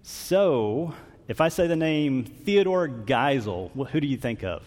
So, if I say the name Theodore Geisel, who do you think of?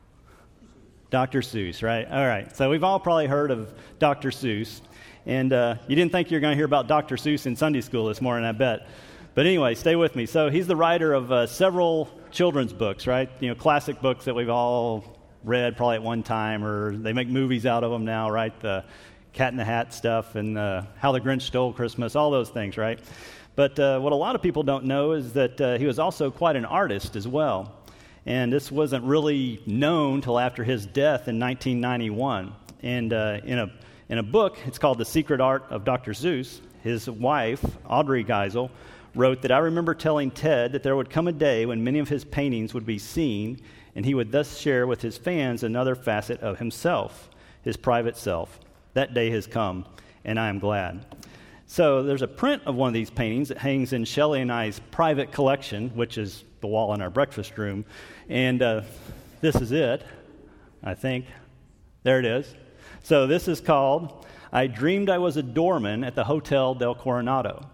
Dr. Seuss, right? All right. So we've all probably heard of Dr. Seuss. And you didn't think you were going to hear about Dr. Seuss in Sunday school this morning, I bet. But anyway, stay with me. So he's the writer of several children's books, right? You know, classic books that we've all read probably at one time, or they make movies out of them now, right? The Cat in the Hat stuff and How the Grinch Stole Christmas, all those things, right? But what a lot of people don't know is that he was also quite an artist as well. And this wasn't really known till after his death in 1991. And in a book, it's called The Secret Art of Dr. Seuss, his wife, Audrey Geisel, wrote that, "I remember telling Ted that there would come a day when many of his paintings would be seen, and he would thus share with his fans another facet of himself, his private self. That day has come, and I am glad." So there's a print of one of these paintings that hangs in Shelley and I's private collection, which is the wall in our breakfast room. And this is it, I think. There it is. So this is called "I Dreamed I Was a Doorman at the Hotel del Coronado."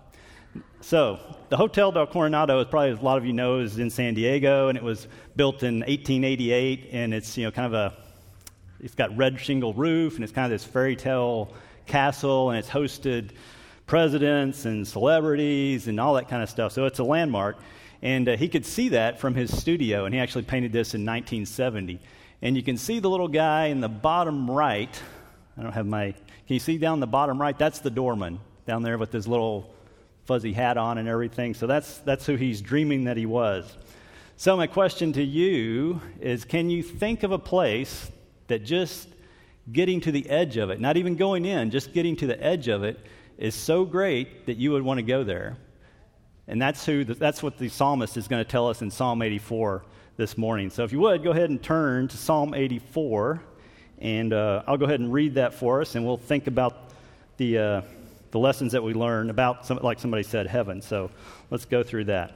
So the Hotel del Coronado, is probably, as a lot of you know, is in San Diego, and it was built in 1888, and it's, you know, it's got red shingle roof, and it's kind of this fairy tale castle, and it's hosted presidents and celebrities and all that kind of stuff. So it's a landmark. And he could see that from his studio, and he actually painted this in 1970. And you can see the little guy in the bottom right. Can you see down the bottom right? That's the doorman down there with his little fuzzy hat on and everything. So that's who he's dreaming that he was. So my question to you is, can you think of a place that just getting to the edge of it, not even going in, just getting to the edge of it, is so great that you would want to go there? And that's what the psalmist is going to tell us in Psalm 84 this morning. So if you would, go ahead and turn to Psalm 84, and I'll go ahead and read that for us, and we'll think about the lessons that we learn about, like somebody said, heaven. So let's go through that.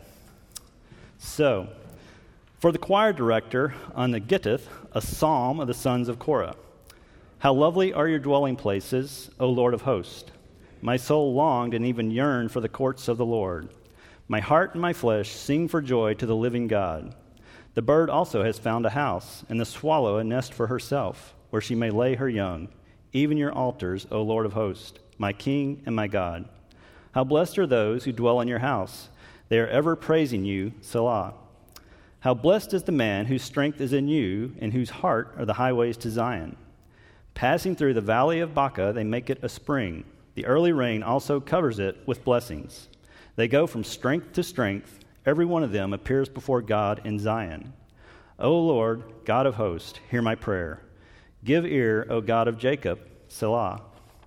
So, for the choir director on the Gittith, a psalm of the sons of Korah. How lovely are your dwelling places, O Lord of hosts! My soul longed and even yearned for the courts of the Lord. My heart and my flesh sing for joy to the living God. The bird also has found a house, and the swallow a nest for herself, where she may lay her young, even your altars, O Lord of hosts, my King and my God. How blessed are those who dwell in your house. They are ever praising you, Selah. How blessed is the man whose strength is in you, and whose heart are the highways to Zion. Passing through the valley of Baca, they make it a spring. The early rain also covers it with blessings. They go from strength to strength. Every one of them appears before God in Zion. O Lord, God of hosts, hear my prayer. Give ear, O God of Jacob, Selah.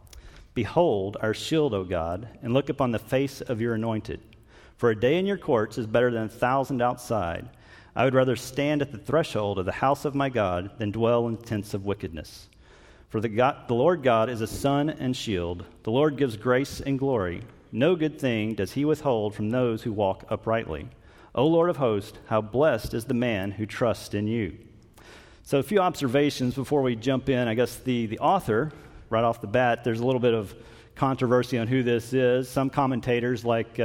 Behold our shield, O God, and look upon the face of your anointed. For a day in your courts is better than 1,000 outside. I would rather stand at the threshold of the house of my God than dwell in tents of wickedness. For the Lord God is a sun and shield. The Lord gives grace and glory. No good thing does he withhold from those who walk uprightly. O Lord of hosts, how blessed is the man who trusts in you. So a few observations before we jump in. I guess the author, right off the bat, there's a little bit of controversy on who this is. Some commentators like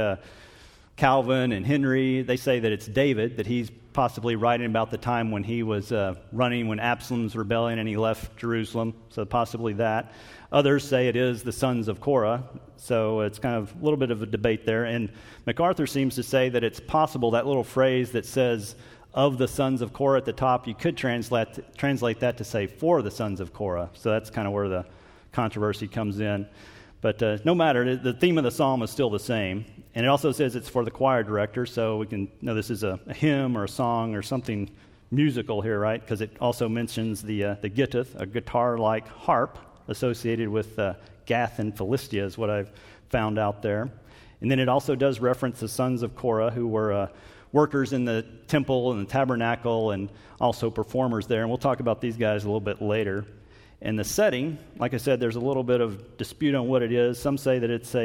Calvin and Henry, they say that it's David, that he's possibly writing about the time when he was running when Absalom's rebellion and he left Jerusalem, so possibly that. Others say it is the sons of Korah, so it's kind of a little bit of a debate there. And MacArthur seems to say that it's possible that little phrase that says, of the sons of Korah at the top, you could translate that to say, for the sons of Korah. So that's kind of where the controversy comes in. But no matter, the theme of the psalm is still the same. And it also says it's for the choir director, so we can know this is a hymn or a song or something musical here, right? Because it also mentions the Gittith, a guitar-like harp associated with Gath and Philistia is what I've found out there. And then it also does reference the sons of Korah, who were workers in the temple and the tabernacle and also performers there. And we'll talk about these guys a little bit later. And the setting, like I said, there's a little bit of dispute on what it is. Some say that it's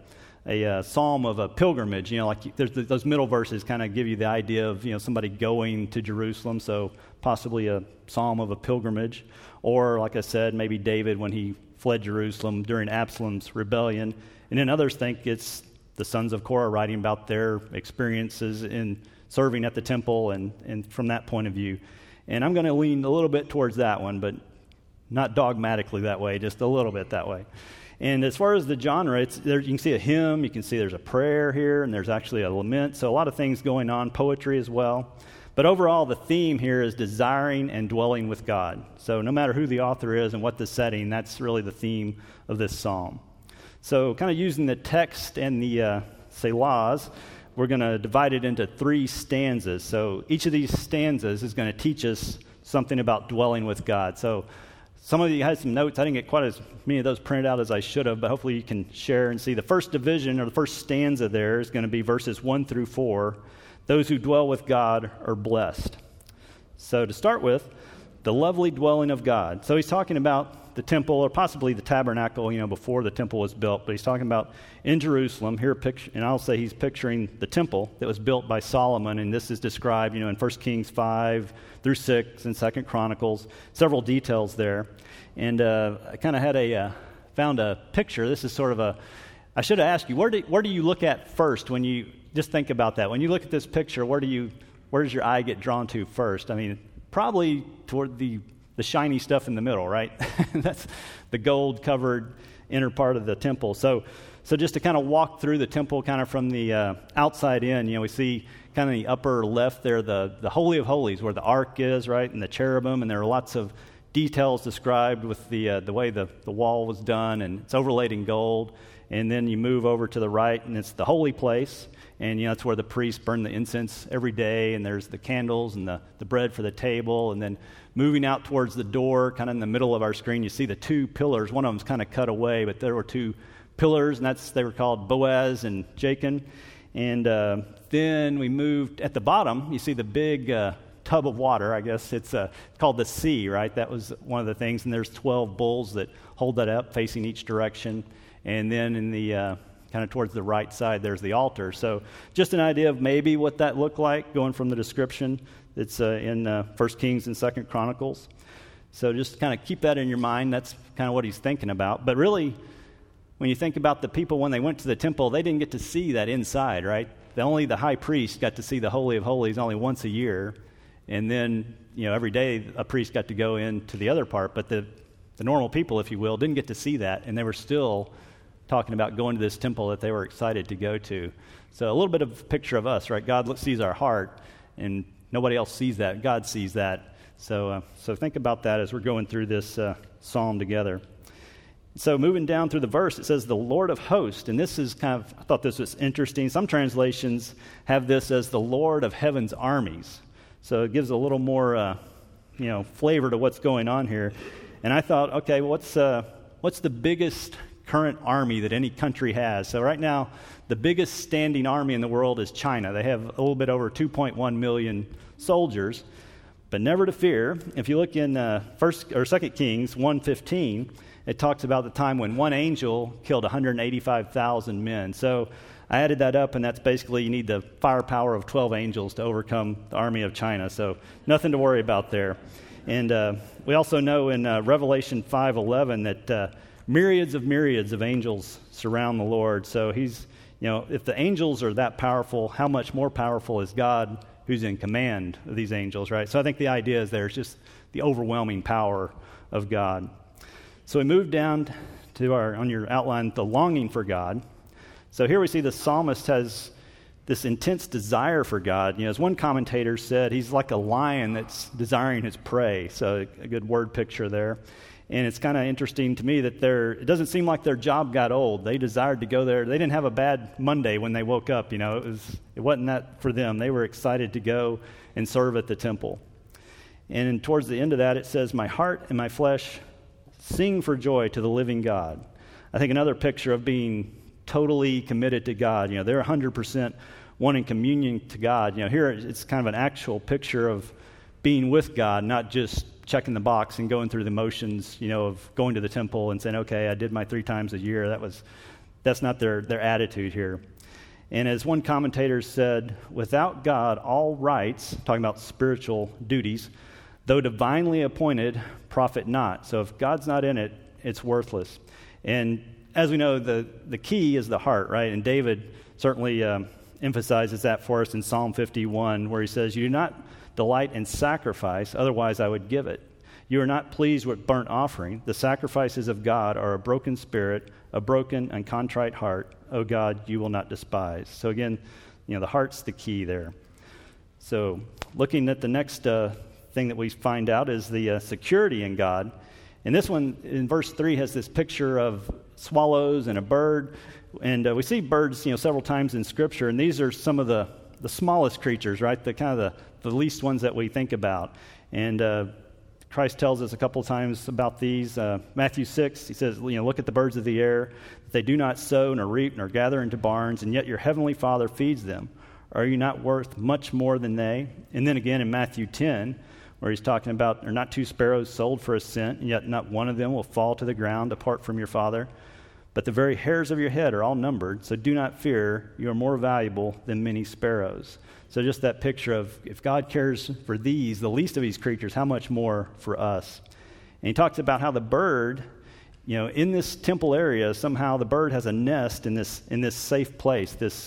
a psalm of a pilgrimage. You know, like those middle verses kind of give you the idea of, you know, somebody going to Jerusalem, so possibly a psalm of a pilgrimage. Or, like I said, maybe David when he fled Jerusalem during Absalom's rebellion. And then others think it's the sons of Korah writing about their experiences in serving at the temple and from that point of view. And I'm going to lean a little bit towards that one, but not dogmatically that way, just a little bit that way. And as far as the genre, you can see a hymn, you can see there's a prayer here, and there's actually a lament. So a lot of things going on, poetry as well. But overall, the theme here is desiring and dwelling with God. So no matter who the author is and what the setting, that's really the theme of this psalm. So kind of using the text and the selahs, we're going to divide it into 3 stanzas. So each of these stanzas is going to teach us something about dwelling with God. So some of you had some notes. I didn't get quite as many of those printed out as I should have, but hopefully you can share and see. The first division, or the first stanza there, is going to be verses 1 through 4. Those who dwell with God are blessed. So to start with, the lovely dwelling of God. So he's talking about the temple, or possibly the tabernacle, before the temple was built. But he's talking about in Jerusalem. Here, and I'll say he's picturing the temple that was built by Solomon, and this is described, in 1 Kings 5 through 6 and 2 Chronicles. Several details there. And I kind of found a picture. This is sort of I should have asked you, where do you look at first when you just think about that? When you look at this picture, where does your eye get drawn to first? I mean, probably toward the shiny stuff in the middle, right? That's the gold-covered inner part of the temple. So just to kind of walk through the temple kind of from the outside in, we see kind of the upper left there, the Holy of Holies, where the ark is, right, and the cherubim, and there are lots of details described with the way the wall was done, and it's overlaid in gold. And then you move over to the right, and it's the holy place. And, that's where the priests burn the incense every day. And there's the candles and the bread for the table. And then moving out towards the door, kind of in the middle of our screen, you see the 2 pillars. One of them's kind of cut away, but there were 2 pillars, and they were called Boaz and Jachin. And then we moved at the bottom. You see the big tub of water. I guess it's called the sea, right? That was one of the things. And there's 12 bulls that hold that up, facing each direction. And then in the kind of towards the right side, there's the altar. So just an idea of maybe what that looked like, going from the description that's in 1 Kings and 2 Chronicles. So just kind of keep that in your mind. That's kind of what he's thinking about. But really, when you think about the people when they went to the temple, they didn't get to see that inside, right? Only the high priest got to see the Holy of Holies only once a year. And then, every day a priest got to go into the other part. But the normal people, if you will, didn't get to see that. And they were still talking about going to this temple that they were excited to go to. So a little bit of a picture of us, right? God sees our heart, and nobody else sees that. God sees that. So think about that as we're going through this psalm together. So moving down through the verse, it says, the Lord of hosts. And this is I thought this was interesting. Some translations have this as the Lord of heaven's armies. So it gives a little more, flavor to what's going on here. And I thought, okay, what's the biggest current army that any country has? So right now, the biggest standing army in the world is China. They have a little bit over 2.1 million soldiers. But never to fear, if you look in 2 Kings 1:15, it talks about the time when one angel killed 185,000 men. So I added that up, and that's basically you need the firepower of 12 angels to overcome the army of China. So nothing to worry about there. And we also know in Revelation 5:11 that myriads of angels surround the Lord. So he's, if the angels are that powerful, how much more powerful is God who's in command of these angels, right? So I think the idea is there's just the overwhelming power of God. So we move down to on your outline, the longing for God. So here we see the psalmist has this intense desire for God. As one commentator said, he's like a lion that's desiring his prey. So a good word picture there. And it's kind of interesting to me that it doesn't seem like their job got old. They desired to go there. They didn't have a bad Monday when they woke up. It wasn't that for them. They were excited to go and serve at the temple. And towards the end of that, it says, my heart and my flesh sing for joy to the living God. I think another picture of being totally committed to God. They're 100% wanting communion to God. Here it's kind of an actual picture of being with God, not just checking the box and going through the motions, of going to the temple and saying, okay, I did my 3 times a year. That's not their attitude here. And as one commentator said, without God, all rights, talking about spiritual duties, though divinely appointed, profit not. So if God's not in it, it's worthless. And as we know, the key is the heart, right? And David certainly emphasizes that for us in Psalm 51, where he says, "You do not delight in sacrifice, otherwise I would give it. You are not pleased with burnt offering. The sacrifices of God are a broken spirit, a broken and contrite heart. O God, you will not despise." So again, the heart's the key there. So looking at the next thing that we find out is the security in God. And this one, in verse 3, has this picture of swallows and a bird. And we see birds, several times in Scripture, and these are some of the smallest creatures, right? The kind of the least ones that we think about. And Christ tells us a couple times about these. Matthew 6, he says, "Look at the birds of the air. They do not sow, nor reap, nor gather into barns, and yet your heavenly Father feeds them. Are you not worth much more than they?" And then again in Matthew 10, where he's talking about, "Are not 2 sparrows sold for a cent, and yet not one of them will fall to the ground apart from your Father? But the very hairs of your head are all numbered, so do not fear. You are more valuable than many sparrows." So just that picture of, if God cares for these, the least of these creatures, how much more for us? And he talks about how the bird, in this temple area, somehow the bird has a nest in this safe place. This,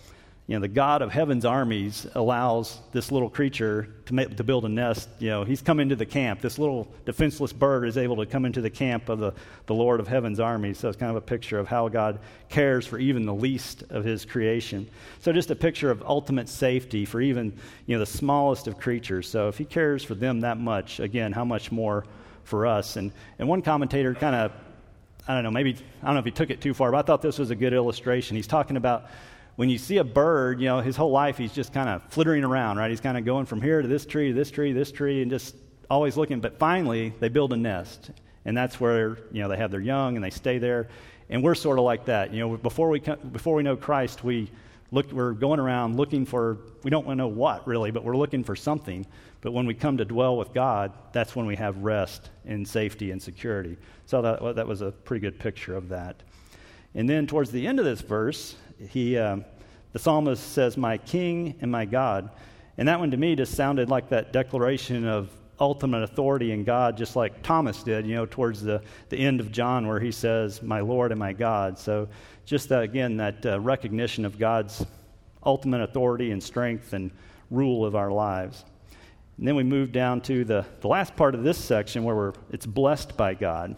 the God of heaven's armies allows this little creature to build a nest. He's come into the camp. This little defenseless bird is able to come into the camp of the Lord of heaven's armies. So it's kind of a picture of how God cares for even the least of his creation. So just a picture of ultimate safety for even, the smallest of creatures. So if he cares for them that much, again, how much more for us? And one commentator kind of, I don't know if he took it too far, but I thought this was a good illustration. He's talking about, when you see a bird, his whole life he's just kind of flittering around, right? He's kind of going from here to this tree, to this tree, this tree, and just always looking. But finally, they build a nest, and that's where they have their young and they stay there. And we're sort of like that. Before we know Christ, we're going around looking for, we don't know what really, but we're looking for something. But when we come to dwell with God, that's when we have rest and safety and security. So that was a pretty good picture of that. And then towards the end of this verse, the psalmist says, "My King and my God." And that one to me just sounded like that declaration of ultimate authority in God, just like Thomas did, towards the end of John, where he says, "My Lord and my God." So just that recognition of God's ultimate authority and strength and rule of our lives. And then we move down to the last part of this section where it's blessed by God.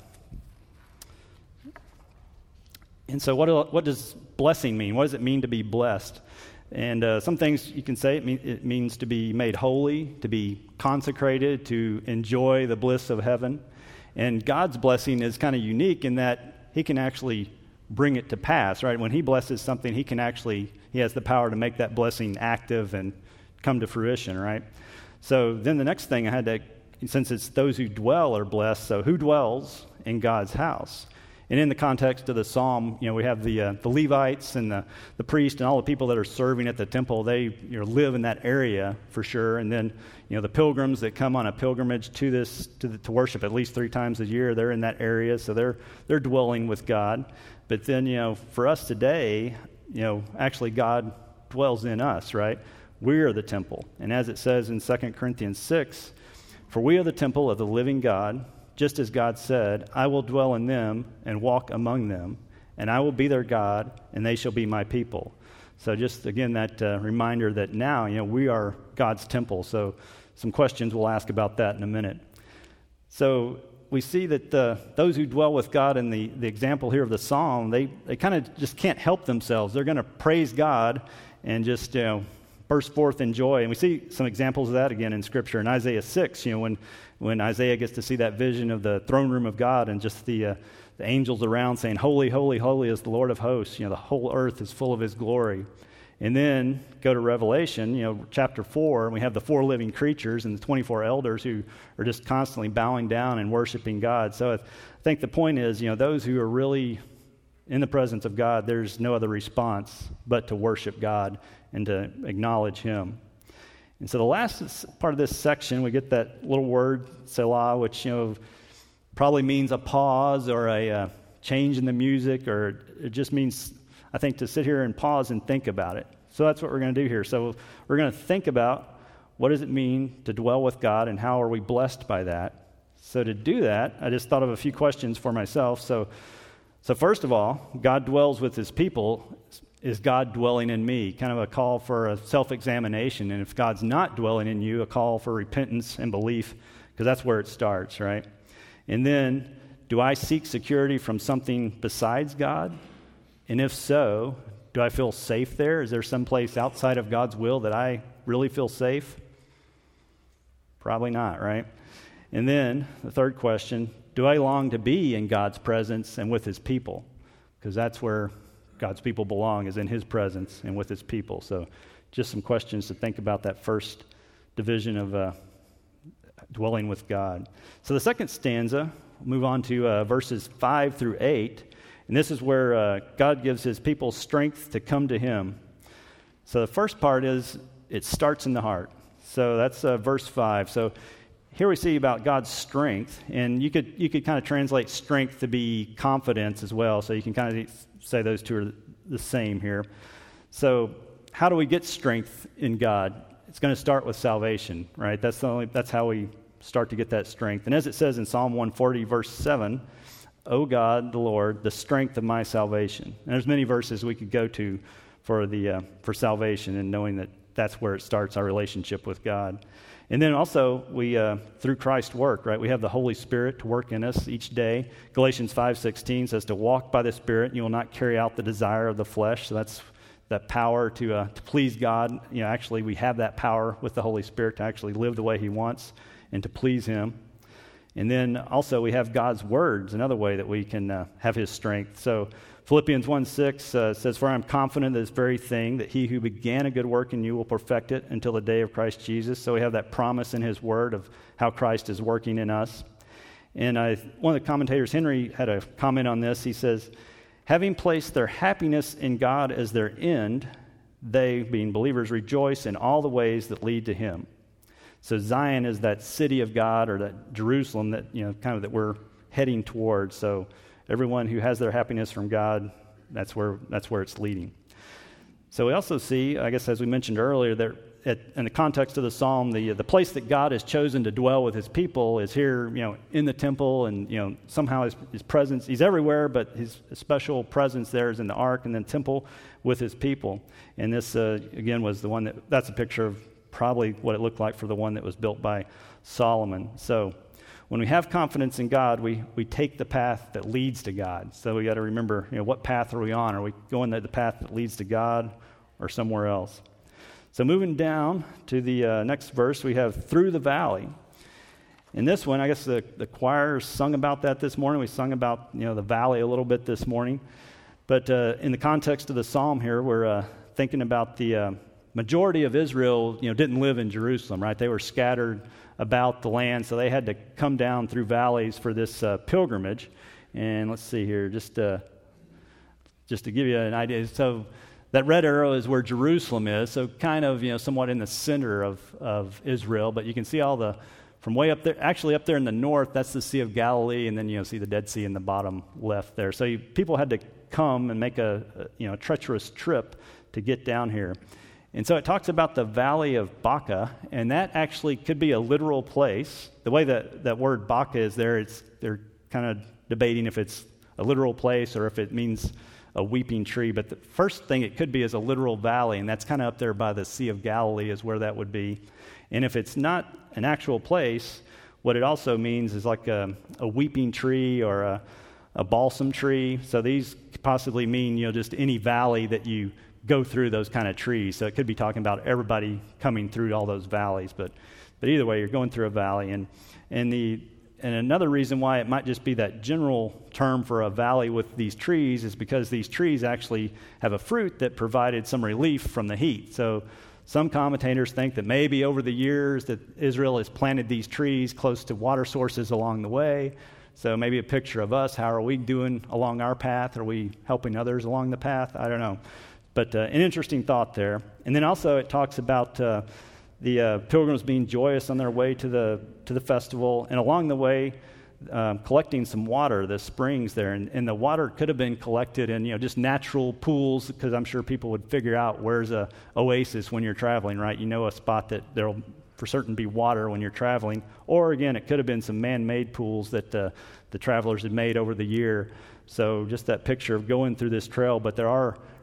And so what does blessing mean? What does it mean to be blessed? And some things you can say it means to be made holy, to be consecrated, to enjoy the bliss of heaven. And God's blessing is kind of unique in that he can actually bring it to pass, right? When he blesses something, he has the power to make that blessing active and come to fruition, right? So then the next thing since it's those who dwell are blessed, so who dwells in God's house? And in the context of the psalm, we have the Levites and the priest and all the people that are serving at the temple. They live in that area for sure. And then the pilgrims that come on a pilgrimage to worship at least 3 times a year, they're in that area, so they're dwelling with God. But then for us today, actually God dwells in us, right? We are the temple, and as it says in 2 Corinthians 6, "For we are the temple of the living God. Just as God said, I will dwell in them and walk among them, and I will be their God, and they shall be my people." So just, again, that reminder that now, we are God's temple. So some questions we'll ask about that in a minute. So we see that those who dwell with God in the example here of the psalm, they kind of just can't help themselves. They're going to praise God and just, burst forth in joy. And we see some examples of that again in Scripture. In Isaiah 6, when Isaiah gets to see that vision of the throne room of God and just the angels around saying, "Holy, holy, holy is the Lord of hosts." The whole earth is full of his glory. And then go to Revelation, chapter 4, and we have the 4 living creatures and the 24 elders who are just constantly bowing down and worshiping God. So I think the point is, those who are really in the presence of God, there's no other response but to worship God and to acknowledge him. And so the last part of this section, we get that little word, Selah, which, probably means a pause or a change in the music, or it just means, I think, to sit here and pause and think about it. So that's what we're going to do here. So we're going to think about what does it mean to dwell with God and how are we blessed by that. So to do that, I just thought of a few questions for myself. So first of all, God dwells with his people. is God dwelling in me? Kind of a call for a self-examination. And if God's not dwelling in you, a call for repentance and belief, because that's where it starts, right? And then, do I seek security from something besides God? And if so, do I feel safe there? Is there some place outside of God's will that I really feel safe? Probably not, right? And then, the third question, do I long to be in God's presence and with his people? Because that's where God's people belong, is in his presence and with his people. So just some questions to think about that first division of dwelling with God. So the second stanza, we'll move on to verses 5 through 8. And this is where God gives his people strength to come to him. So the first part is, it starts in the heart. So that's verse 5. So here we see about God's strength, and you could kind of translate strength to be confidence as well. So you can kind of say those two are the same here. So how do we get strength in God? It's going to start with salvation, right? That's how we start to get that strength. And as it says in Psalm 140, verse 7, O God, the Lord, the strength of my salvation. And there's many verses we could go to for salvation, and knowing that that's where it starts, our relationship with God. And then also, we through Christ's work, right? We have the Holy Spirit to work in us each day. Galatians 5:16 says to walk by the Spirit, and you will not carry out the desire of the flesh. So that's that power to please God. Actually, we have that power with the Holy Spirit to actually live the way he wants and to please him. And then also we have God's words, another way that we can have his strength. So Philippians 1:6 says, for I am confident of this very thing, that he who began a good work in you will perfect it until the day of Christ Jesus. So we have that promise in his word of how Christ is working in us. And one of the commentators, Henry, had a comment on this. He says, having placed their happiness in God as their end, they, being believers, rejoice in all the ways that lead to him. So Zion is that city of God, or that Jerusalem that, kind of that we're heading towards. So everyone who has their happiness from God, that's where it's leading. So we also see, I guess as we mentioned earlier, that in the context of the psalm, the place that God has chosen to dwell with his people is here, in the temple, and somehow his presence, he's everywhere, but his special presence there is in the ark and then temple with his people. And this again was the one that's a picture of probably what it looked like for the one that was built by Solomon. So when we have confidence in God, we take the path that leads to God. So we got to remember, what path are we on? Are we going the path that leads to God or somewhere else? So moving down to the next verse, we have through the valley. In this one, I guess the choir sung about that this morning. We sung about the valley a little bit this morning. But in the context of the psalm here, we're thinking about the majority of Israel, didn't live in Jerusalem, right? They were scattered about the land, so they had to come down through valleys for this pilgrimage. And let's see here, just to give you an idea. So that red arrow is where Jerusalem is, so kind of, somewhat in the center of Israel. But you can see from way up there, actually up there in the north, that's the Sea of Galilee, and then see the Dead Sea in the bottom left there. So people had to come and make a treacherous trip to get down here. And so it talks about the Valley of Baca, and that actually could be a literal place. The way that word Baca is there, they're kind of debating if it's a literal place or if it means a weeping tree. But the first thing it could be is a literal valley, and that's kind of up there by the Sea of Galilee is where that would be. And if it's not an actual place, what it also means is like a weeping tree or a balsam tree. So these could possibly mean, just any valley that you go through those kind of trees. So it could be talking about everybody coming through all those valleys. But either way, you're going through a valley. And another reason why it might just be that general term for a valley with these trees is because these trees actually have a fruit that provided some relief from the heat. So some commentators think that maybe over the years that Israel has planted these trees close to water sources along the way. So maybe a picture of us. How are we doing along our path? Are we helping others along the path? I don't know. But an interesting thought there. And then also it talks about the pilgrims being joyous on their way to the festival, and along the way collecting some water, the springs there. And the water could have been collected in just natural pools, because I'm sure people would figure out where's a oasis when you're traveling, right? A spot that there'll for certain be water when you're traveling. Or again, it could have been some man-made pools that the travelers had made over the year. So just that picture of going through this trail, but there are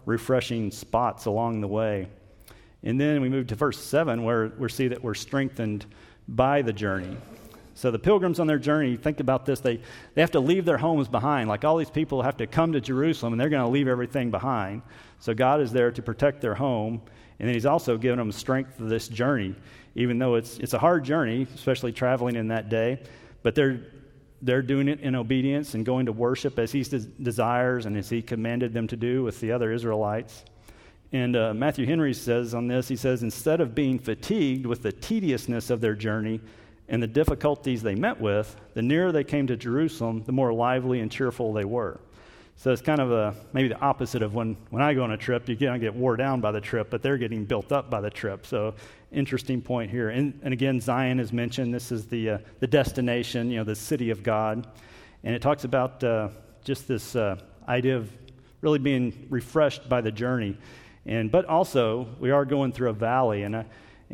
refreshing spots along the way. And then we move to verse 7, where we see that we're strengthened by the journey. So the pilgrims on their journey, think about this, they have to leave their homes behind. Like all these people have to come to Jerusalem, and they're going to leave everything behind. So God is there to protect their home, and then he's also given them strength for this journey, even though it's a hard journey, especially traveling in that day. But they're doing it in obedience and going to worship as he desires and as he commanded them to do with the other Israelites. And Matthew Henry says on this, he says, instead of being fatigued with the tediousness of their journey and the difficulties they met with, the nearer they came to Jerusalem, the more lively and cheerful they were. So it's kind of maybe the opposite of when I go on a trip, you get wore down by the trip, but they're getting built up by the trip. So interesting point here. And again, Zion is mentioned. This is the destination, the city of God. And it talks about just this idea of really being refreshed by the journey. But also, we are going through a valley. And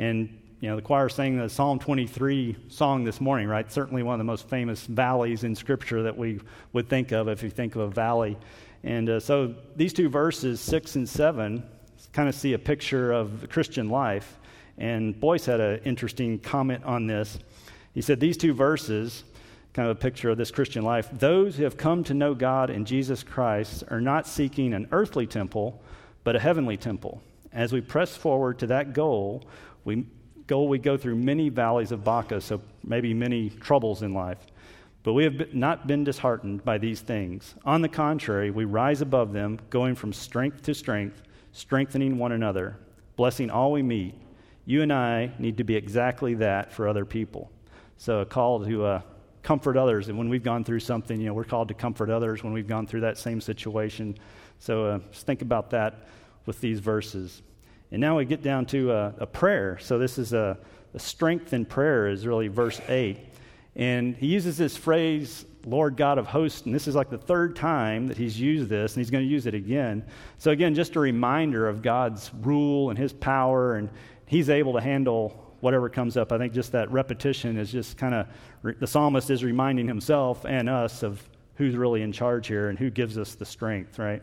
the choir sang the Psalm 23 song this morning, right? Certainly one of the most famous valleys in Scripture that we would think of if you think of a valley. And so these two verses, 6 and 7, kind of see a picture of the Christian life. And Boyce had an interesting comment on this. He said these two verses, kind of a picture of this Christian life, those who have come to know God in Jesus Christ are not seeking an earthly temple, but a heavenly temple. As we press forward to that goal, we go through many valleys of Baca, so maybe many troubles in life. But we have not been disheartened by these things. On the contrary, we rise above them, going from strength to strength, strengthening one another, blessing all we meet. You and I need to be exactly that for other people. So a call to comfort others. And when we've gone through something, we're called to comfort others when we've gone through that same situation. So just think about that with these verses. And now we get down to a prayer. So this is a strength in prayer is really verse 8. And he uses this phrase, Lord God of hosts, and this is like the third time that he's used this, and he's going to use it again. So again, just a reminder of God's rule and his power, and he's able to handle whatever comes up. I think just that repetition is just kind of, the psalmist is reminding himself and us of who's really in charge here and who gives us the strength, right?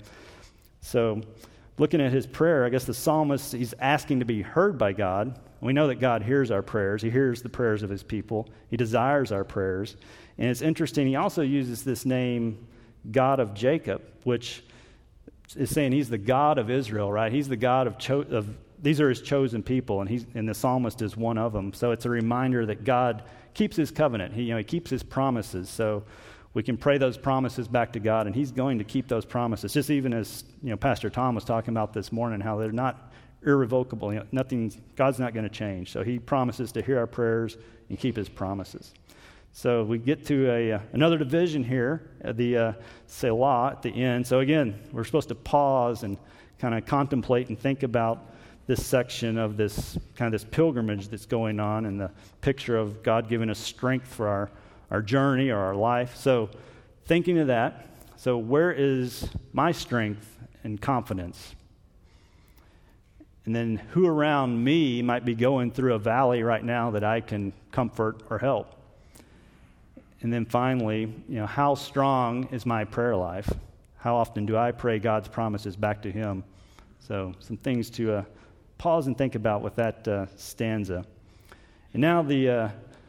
So looking at his prayer, I guess the psalmist, he's asking to be heard by God. We know that God hears our prayers. He hears the prayers of his people. He desires our prayers. And it's interesting, he also uses this name, God of Jacob, which is saying he's the God of Israel, right? He's the God of these are his chosen people, and the psalmist is one of them. So it's a reminder that God keeps his covenant. He keeps his promises. So we can pray those promises back to God, and he's going to keep those promises. Just even as Pastor Tom was talking about this morning, how they're not irrevocable. God's not going to change. So he promises to hear our prayers and keep his promises. So we get to another division here, the Selah at the end. So again, we're supposed to pause and kind of contemplate and think about this section of this pilgrimage that's going on, and the picture of God giving us strength for our journey or our life. So thinking of that, so where is my strength and confidence? And then who around me might be going through a valley right now that I can comfort or help? And then finally, how strong is my prayer life? How often do I pray God's promises back to him? So some things to pause and think about with that stanza. And now the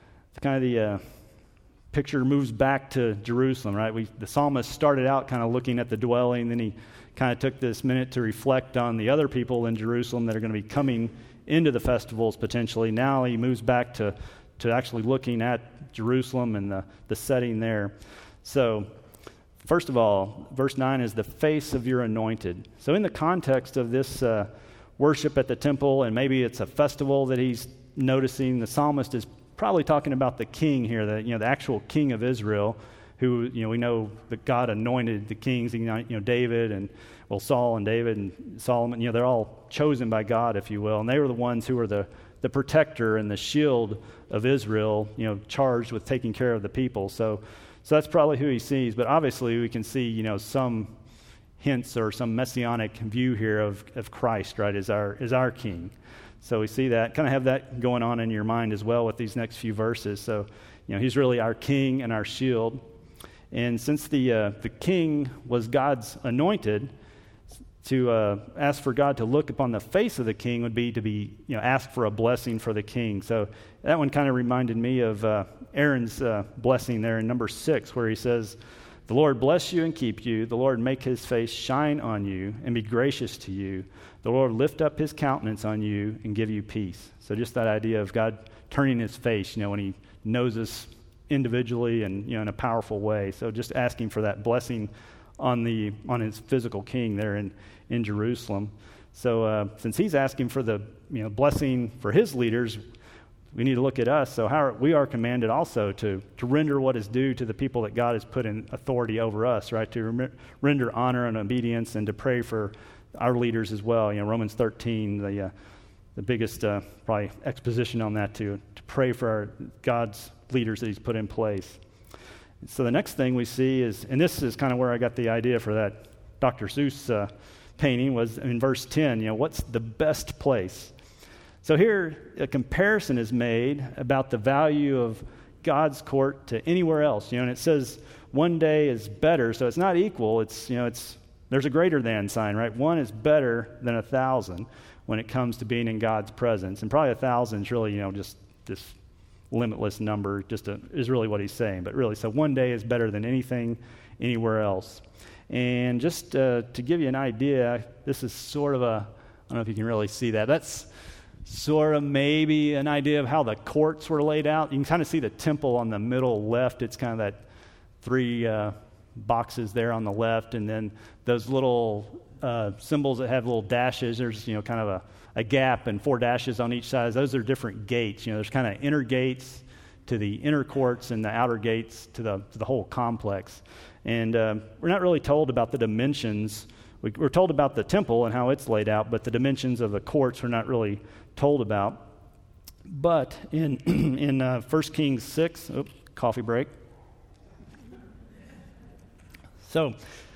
picture moves back to Jerusalem, right? The psalmist started out kind of looking at the dwelling, then he kind of took this minute to reflect on the other people in Jerusalem that are going to be coming into the festivals potentially. Now he moves back to actually looking at Jerusalem and the setting there. So first of all, verse 9 is the face of your anointed. So in the context of this worship at the temple, and maybe it's a festival that he's noticing, the psalmist is probably talking about the king here, the actual king of Israel, who we know that God anointed the kings, David and Saul and David and Solomon. They're all chosen by God, if you will, and they were the ones who were the protector and the shield of Israel, charged with taking care of the people. So that's probably who he sees. But obviously, we can see some hints or some messianic view here of Christ, right, as our king. So we see that, kind of have that going on in your mind as well with these next few verses. So, he's really our king and our shield. And since the king was God's anointed, to ask for God to look upon the face of the king would be to ask for a blessing for the king. So that one kind of reminded me of Aaron's blessing there in number 6, where he says, "The Lord bless you and keep you. The Lord make his face shine on you and be gracious to you. The Lord lift up his countenance on you and give you peace." So just that idea of God turning his face, when he knows us individually and in a powerful way. So just asking for that blessing on his physical king there in Jerusalem. So since he's asking for the blessing for his leaders, we need to look at us. So we are commanded also to render what is due to the people that God has put in authority over us, right? To render honor and obedience, and to pray for our leaders as well. Romans 13, the biggest probably exposition on that, to pray for God's leaders that he's put in place. So the next thing we see is, and this is kind of where I got the idea for that Dr. Seuss painting, was in verse 10, what's the best place? So here a comparison is made about the value of God's court to anywhere else, and it says one day is better, so it's not equal, there's a greater than sign, right? One is better than 1,000 when it comes to being in God's presence, and probably 1,000 is really, just this limitless number, is really what he's saying. But really, so one day is better than anything anywhere else. And just to give you an idea, this is sort of I don't know if you can really see that. That's sort of maybe an idea of how the courts were laid out. You can kind of see the temple on the middle left. It's kind of that 3 boxes there on the left, and then those little symbols that have little dashes. There's kind of a gap and 4 dashes on each side. Those are different gates. There's kind of inner gates to the inner courts and the outer gates to the whole complex. And we're not really told about the dimensions. We're told about the temple and how it's laid out, but the dimensions of the courts we're not really told about. But in 1 Kings 6, coffee break. So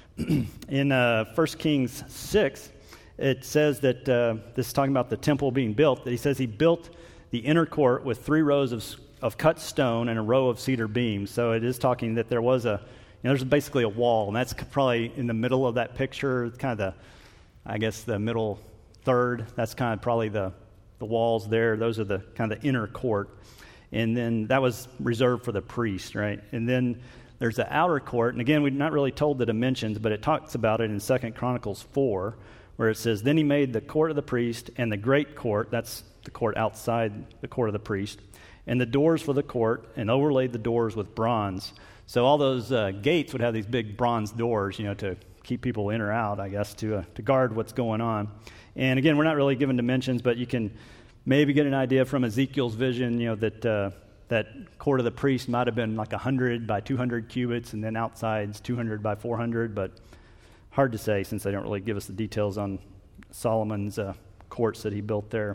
in 1 Kings 6, it says that, this is talking about the temple being built, that he says he built the inner court with 3 rows of cut stone and a row of cedar beams. So it is talking that there was there's basically a wall, and that's probably in the middle of that picture, kind of the middle third. That's kind of probably the walls there. Those are the kind of the inner court. And then that was reserved for the priest, right? And then there's the outer court, and again, we're not really told the dimensions, but it talks about it in 2 Chronicles 4, where it says, "Then he made the court of the priest and the great court," that's the court outside the court of the priest, "and the doors for the court, and overlaid the doors with bronze." So all those gates would have these big bronze doors, to keep people in or out, I guess, to guard what's going on. And again, we're not really given dimensions, but you can maybe get an idea from Ezekiel's vision, that court of the priest might have been like 100 by 200 cubits, and then outside's 200 by 400, but hard to say since they don't really give us the details on Solomon's courts that he built there.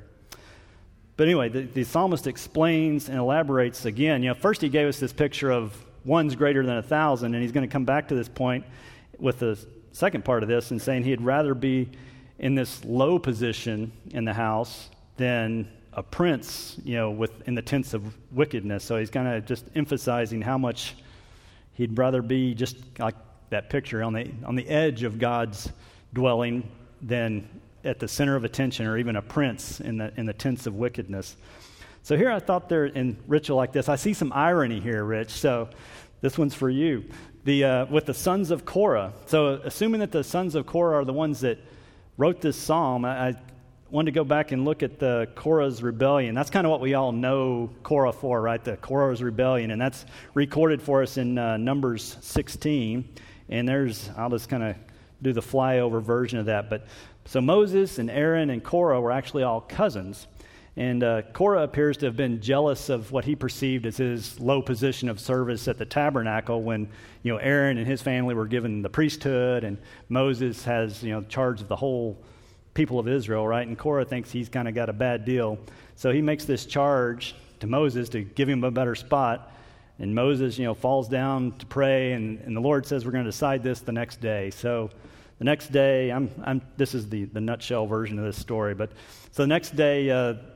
But anyway, the psalmist explains and elaborates again. First he gave us this picture of one's greater than 1,000, and he's going to come back to this point with the second part of this and saying he'd rather be in this low position in the house than a prince, in the tents of wickedness. So he's kind of just emphasizing how much he'd rather be just like that picture on the edge of God's dwelling than at the center of attention, or even a prince in the tents of wickedness. So here I thought there in ritual like this, I see some irony here, Rich. So this one's for you. With the sons of Korah. So assuming that the sons of Korah are the ones that wrote this psalm, I wanted to go back and look at the Korah's rebellion. That's kind of what we all know Korah for, right? The Korah's rebellion, and that's recorded for us in Numbers 16. And I'll just kind of do the flyover version of that. But so Moses and Aaron and Korah were actually all cousins. And Korah appears to have been jealous of what he perceived as his low position of service at the tabernacle when, Aaron and his family were given the priesthood, and Moses has, charge of the whole people of Israel, right? And Korah thinks he's kind of got a bad deal. So he makes this charge to Moses to give him a better spot. And Moses, falls down to pray, and the Lord says, we're going to decide this the next day. So the next day, this is the nutshell version of this story, but so the next day,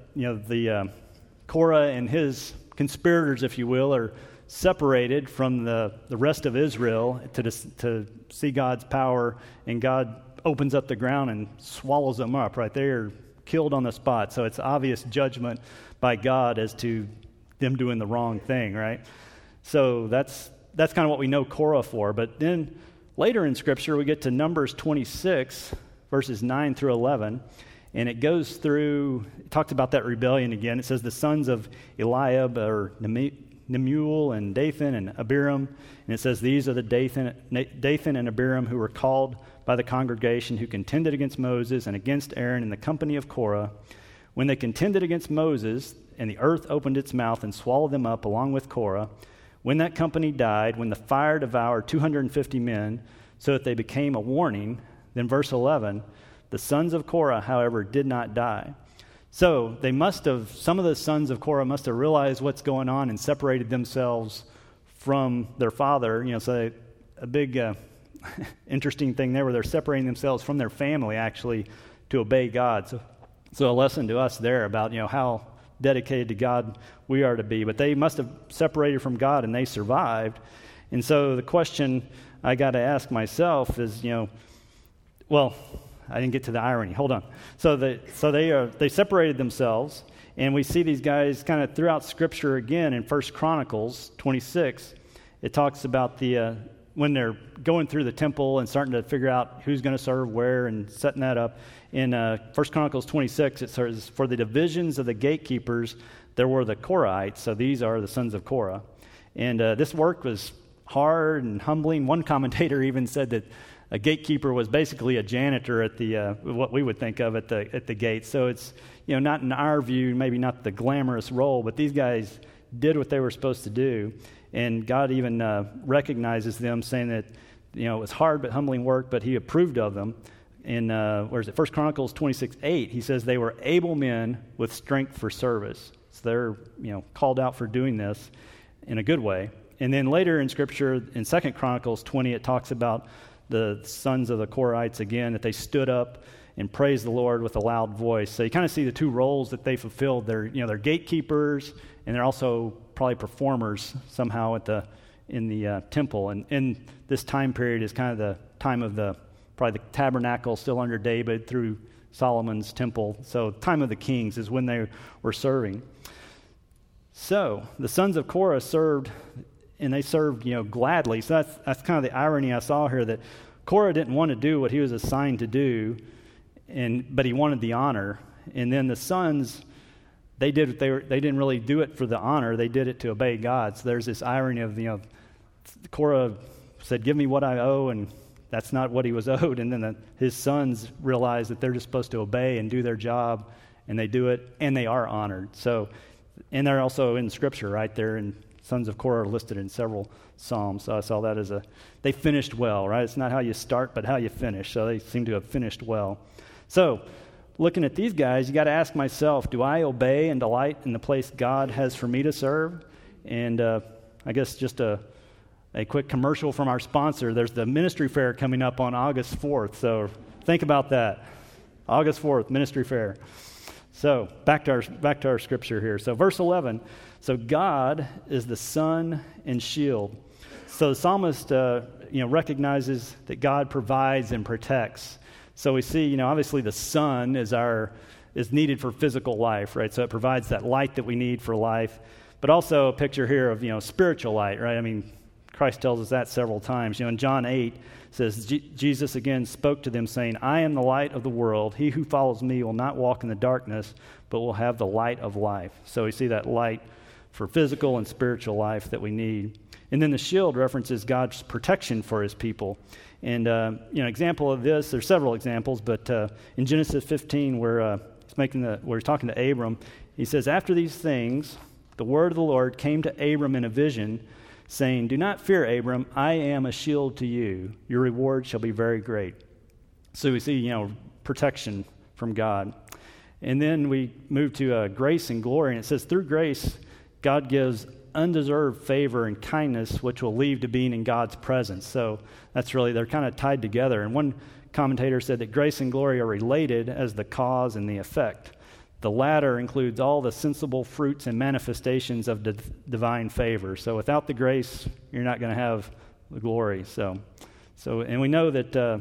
the Korah and his conspirators, if you will, are separated from the rest of Israel to see God's power and God opens up the ground and swallows them up, right? They are killed on the spot. So it's obvious judgment by God as to them doing the wrong thing, right? So that's kind of what we know Korah for. But then later in Scripture, we get to Numbers 26, verses 9 through 11, and it goes through, it talks about that rebellion again. It says the sons of Eliab are Nemuel and Dathan and Abiram, and it says these are the Dathan and Abiram who were called by the congregation who contended against Moses and against Aaron in the company of Korah. When they contended against Moses, and the earth opened its mouth and swallowed them up along with Korah, when that company died, when the fire devoured 250 men, so that they became a warning, then verse 11, the sons of Korah, however, did not die. So some of the sons of Korah must have realized what's going on and separated themselves from their father. So a big interesting thing there where they're separating themselves from their family actually to obey God. So a lesson to us there about how dedicated to God we are to be. But they must have separated from God and they survived. And so the question I got to ask myself is, well, I didn't get to the irony. Hold on. So they separated themselves, and we see these guys kind of throughout Scripture again in 1 Chronicles 26. It talks about when they're going through the temple and starting to figure out who's going to serve where and setting that up. In 1 Chronicles 26, it says, for the divisions of the gatekeepers, there were the Korahites, so these are the sons of Korah. And this work was hard and humbling. One commentator even said that a gatekeeper was basically a janitor at the what we would think of at the gate. So it's not in our view, maybe not the glamorous role, but these guys did what they were supposed to do, and God even recognizes them, saying that it was hard but humbling work, but He approved of them. In 1 Chronicles 26:8, He says they were able men with strength for service. So they're called out for doing this in a good way. And then later in Scripture, in 2 Chronicles 20, it talks about the sons of the Korahites again, that they stood up and praised the Lord with a loud voice. So you kind of see the two roles that they fulfilled. They're gatekeepers, and they're also probably performers somehow in the temple. And this time period is kind of the time of probably the tabernacle still under David through Solomon's temple. So time of the kings is when they were serving. So the sons of Korah served, and they served, gladly. So that's kind of the irony I saw here, that Korah didn't want to do what he was assigned to do, but he wanted the honor. And then the sons, they didn't really do it for the honor; they did it to obey God. So there's this irony of Korah said, "Give me what I owe," and that's not what he was owed. And then his sons realize that they're just supposed to obey and do their job, and they do it, and they are honored. So, and they're also in Scripture right there, and sons of Korah are listed in several Psalms. So I saw that they finished well, right? It's not how you start, but how you finish. So they seem to have finished well. So looking at these guys, you got to ask myself, do I obey and delight in the place God has for me to serve? And I guess just a quick commercial from our sponsor. There's the ministry fair coming up on August 4th. So think about that. August 4th, ministry fair. So back to our scripture here. So verse 11. So God is the sun and shield. So the psalmist, recognizes that God provides and protects. So we see, obviously the sun is needed for physical life, right? So it provides that light that we need for life. But also a picture here of, spiritual light, right? I mean, Christ tells us that several times. In John 8, it says, Jesus again spoke to them saying, I am the light of the world. He who follows me will not walk in the darkness, but will have the light of life. So we see that light for physical and spiritual life that we need. And then the shield references God's protection for His people. And, example of this, there's several examples, but in Genesis 15, where he's talking to Abram, he says, after these things, the word of the Lord came to Abram in a vision, saying, do not fear, Abram, I am a shield to you. Your reward shall be very great. So we see, protection from God. And then we move to grace and glory, and it says, through grace, God gives undeserved favor and kindness, which will lead to being in God's presence. So that's really, they're kind of tied together. And one commentator said that grace and glory are related as the cause and the effect. The latter includes all the sensible fruits and manifestations of divine favor. So without the grace, you're not going to have the glory. So, and we know that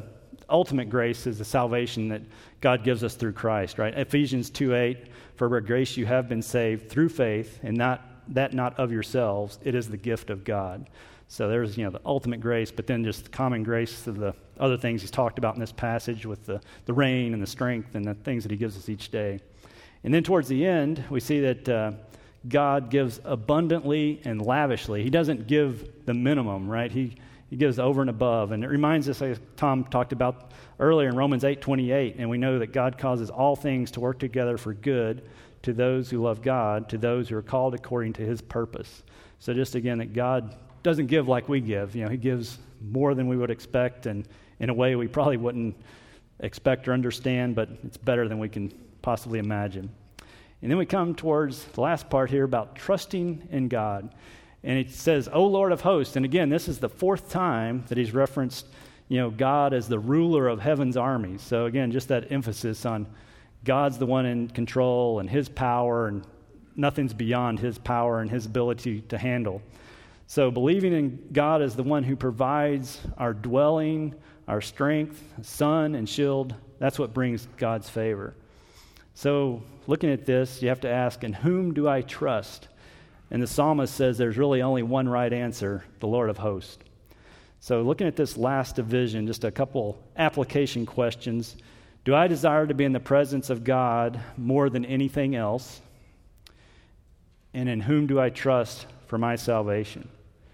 ultimate grace is the salvation that God gives us through Christ, right? Ephesians 2:8, for by grace you have been saved through faith, and not of yourselves, it is the gift of God. So there's, the ultimate grace, but then just the common grace of the other things he's talked about in this passage with the rain and the strength and the things that he gives us each day. And then towards the end, we see that God gives abundantly and lavishly. He doesn't give the minimum, right? He gives over and above. And it reminds us, as Tom talked about earlier in Romans 8:28, and we know that God causes all things to work together for good to those who love God, to those who are called according to his purpose. So just again, that God doesn't give like we give. He gives more than we would expect, and in a way we probably wouldn't expect or understand, but it's better than we can possibly imagine. And then we come towards the last part here about trusting in God. And it says, O Lord of hosts. And again, this is the fourth time that he's referenced, God as the ruler of heaven's armies. So again, just that emphasis on God's the one in control and his power, and nothing's beyond his power and his ability to handle. So believing in God as the one who provides our dwelling, our strength, sun and shield, that's what brings God's favor. So looking at this, you have to ask, in whom do I trust? And the psalmist says there's really only one right answer, the Lord of hosts. So looking at this last division, just a couple application questions. Do I desire to be in the presence of God more than anything else? And in whom do I trust for my salvation?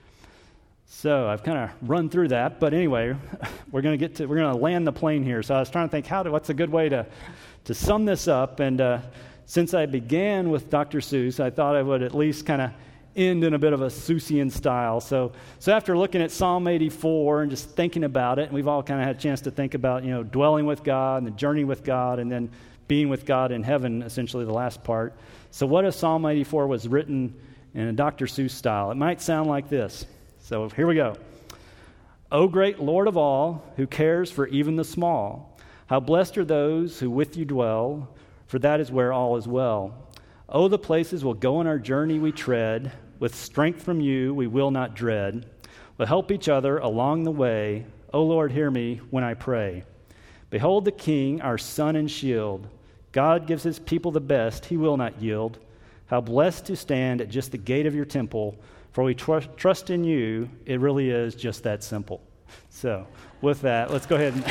So I've kind of run through that, but anyway, we're going to land the plane here. So I was trying to think, what's a good way to sum this up? And since I began with Dr. Seuss, I thought I would at least kind of end in a bit of a Seussian style. So after looking at Psalm 84 and just thinking about it, and we've all kind of had a chance to think about, dwelling with God and the journey with God and then being with God in heaven, essentially the last part. So what if Psalm 84 was written in a Dr. Seuss style? It might sound like this. So here we go. O great Lord of all, who cares for even the small, how blessed are those who with you dwell, for that is where all is well. Oh, the places we'll go on our journey we tread, with strength from you we will not dread. We'll help each other along the way. O Lord, hear me when I pray. Behold the King, our sun and shield. God gives his people the best, he will not yield. How blessed to stand at just the gate of your temple, for we trust in you, it really is just that simple. So, with that, let's go ahead and...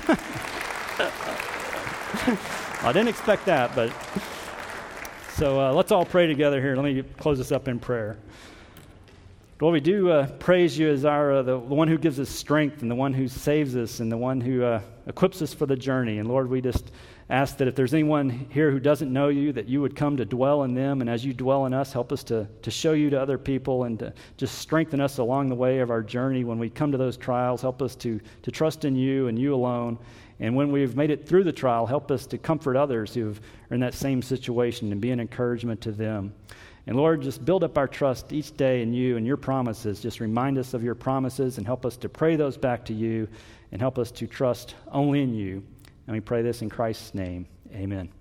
I didn't expect that, but... So let's all pray together here. Let me close this up in prayer. Lord, we do praise you as the one who gives us strength and the one who saves us and the one who equips us for the journey. And Lord, we just ask that if there's anyone here who doesn't know you, that you would come to dwell in them. And as you dwell in us, help us to show you to other people and to just strengthen us along the way of our journey. When we come to those trials, help us to trust in you and you alone. And when we've made it through the trial, help us to comfort others who are in that same situation and be an encouragement to them. And Lord, just build up our trust each day in you and your promises. Just remind us of your promises and help us to pray those back to you and help us to trust only in you. And we pray this in Christ's name. Amen.